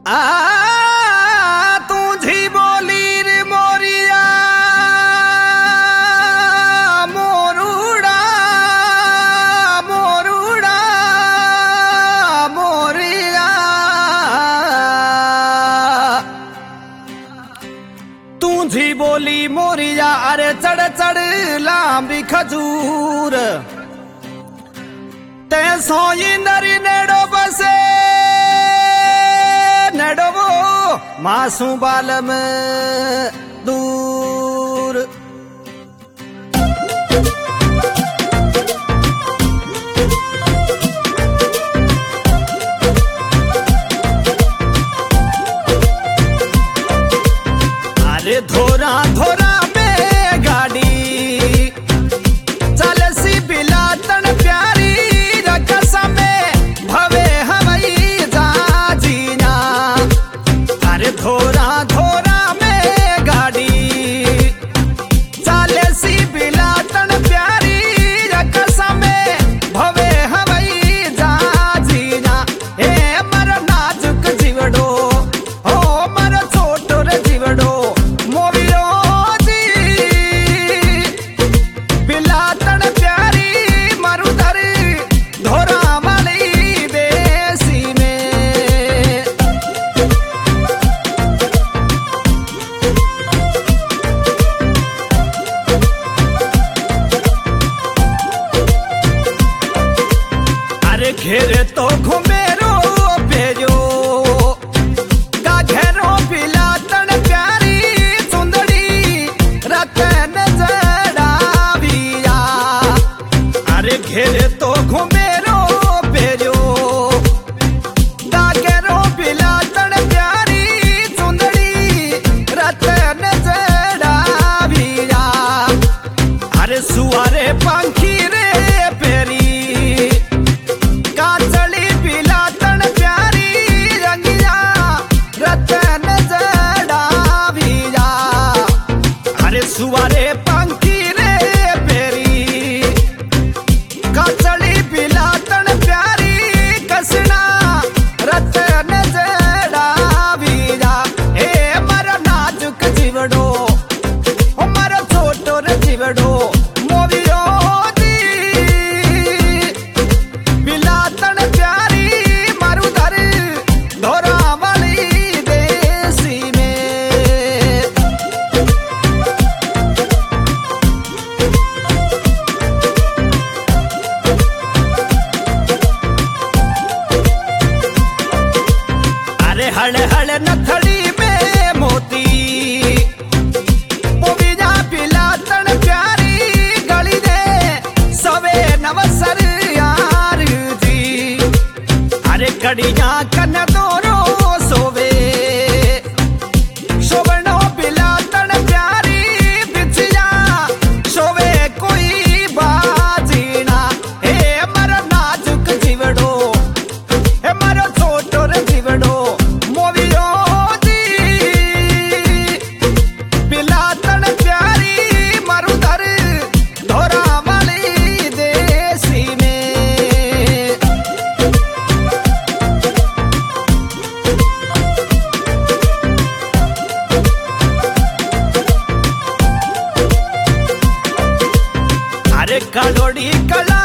तुझी बोली रे मोरिया मोरुड़ा मोरुड़ा मोरिया तुझी बोली मोरिया अरे चढ़ चढ़ लांबी खजूर ते सोई नरी नेड़ो बसे नेड़ो वो मासू बालम दूर अरे धोरा धोरा में गाड़ी चल सी बिलातन प्यारी रकस में भवे हवई जा जीना। अरे धोरा धोरा में गाड़ी चल सी बिलातन प्यारी रकस में भवे हवई जा जीना। ए मर नाजुक जीवड़ो हो मर छोटो रे जीवड़ो मोवियो जी बिलातन प्यारी मरुदर धोरा वाली देसी में। अरे घेरे तो घुमेरो पेजो का घेरो बिलातन प्यारी सुंदरी रतन जड़ाविया। अरे घेरे तो घुमेरो पेजो का घेरो बिलातन प्यारी सुंदरी रतन जड़ाविया। अरे सुआरे पंखी रे पेरी काचली बिलातन प्यारी रंगिया रतन जड़ाविया। अरे सुवारे पंखी रे पेरी काचली बिलातन प्यारी कसना रतन जड़ाविया। ए मर नाजुक जीवड़ो ओ मर छोटो रे जीवड़ो मोवियो जी बिलातन प्यारी मरुदर धोरा वाली देसी में। अरे हड़ हड़ नथड़ी में मोती पोविया बिलातन प्यारी गली दे सवे नवसर यार जी। अरे कड़िया कन दोरो सोवे शोभनो बिलातन प्यारी बिछिया शोवे कोई बाजीना। हे मर नाजुक जीवड़ो हे मर छोटो रे जीवड़ो मोवियो जी बिलातन प्यारी मरुदर धोरा वाली देसी में। अरे कलोड़ी कला